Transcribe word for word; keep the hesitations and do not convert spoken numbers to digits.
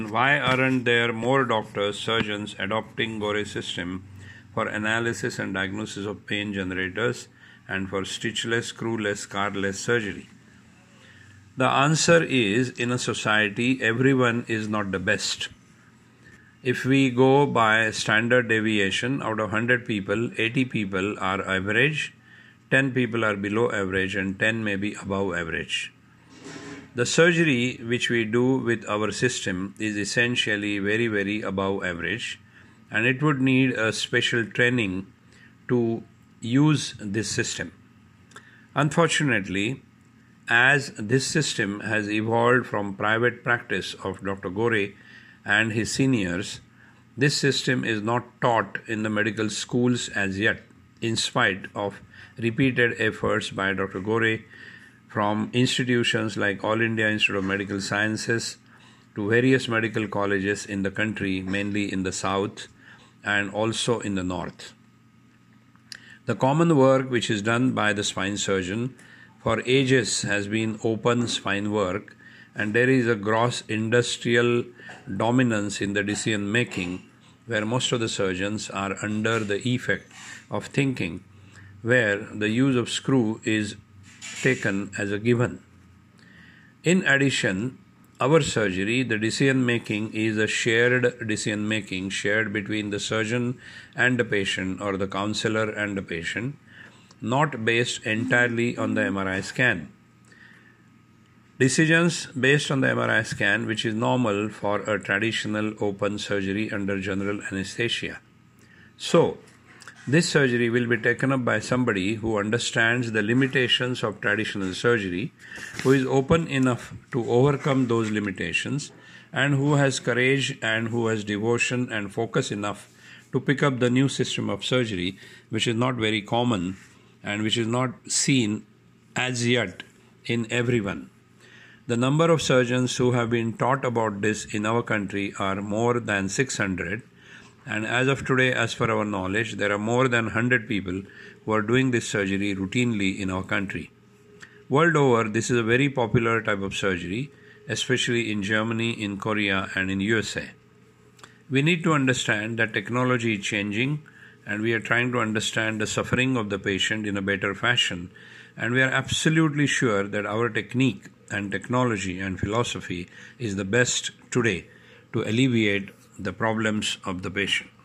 Why aren't there more doctors, surgeons adopting Gore system for analysis and diagnosis of pain generators and for stitchless, screwless, scarless surgery? The answer is, in a society, everyone is not the best. If we go by standard deviation, out of one hundred people, eighty people are average, ten people are below average, and ten may be above average. The surgery which we do with our system is essentially very, very above average, and it would need a special training to use this system. Unfortunately, as this system has evolved from private practice of Doctor Gore and his seniors, this system is not taught in the medical schools as yet, in spite of repeated efforts by Doctor Gore from institutions like All India Institute of Medical Sciences to various medical colleges in the country, mainly in the south and also in the north. The common work which is done by the spine surgeon for ages has been open spine work, and there is a gross industrial dominance in the decision making where most of the surgeons are under the effect of thinking, where the use of screw is taken as a given. In addition, our surgery, the decision making is a shared decision making, shared between the surgeon and the patient or the counselor and the patient, not based entirely on the M R I scan. Decisions based on the M R I scan, which is normal for a traditional open surgery under general anesthesia. So, this surgery will be taken up by somebody who understands the limitations of traditional surgery, who is open enough to overcome those limitations, and who has courage and who has devotion and focus enough to pick up the new system of surgery, which is not very common and which is not seen as yet in everyone. The number of surgeons who have been taught about this in our country are more than six hundred. And as of today, as per our knowledge, there are more than one hundred people who are doing this surgery routinely in our country. World over, this is a very popular type of surgery, especially in Germany, in Korea, and in U S A. We need to understand that technology is changing, and we are trying to understand the suffering of the patient in a better fashion. And we are absolutely sure that our technique and technology and philosophy is the best today to alleviate the problems of the patient.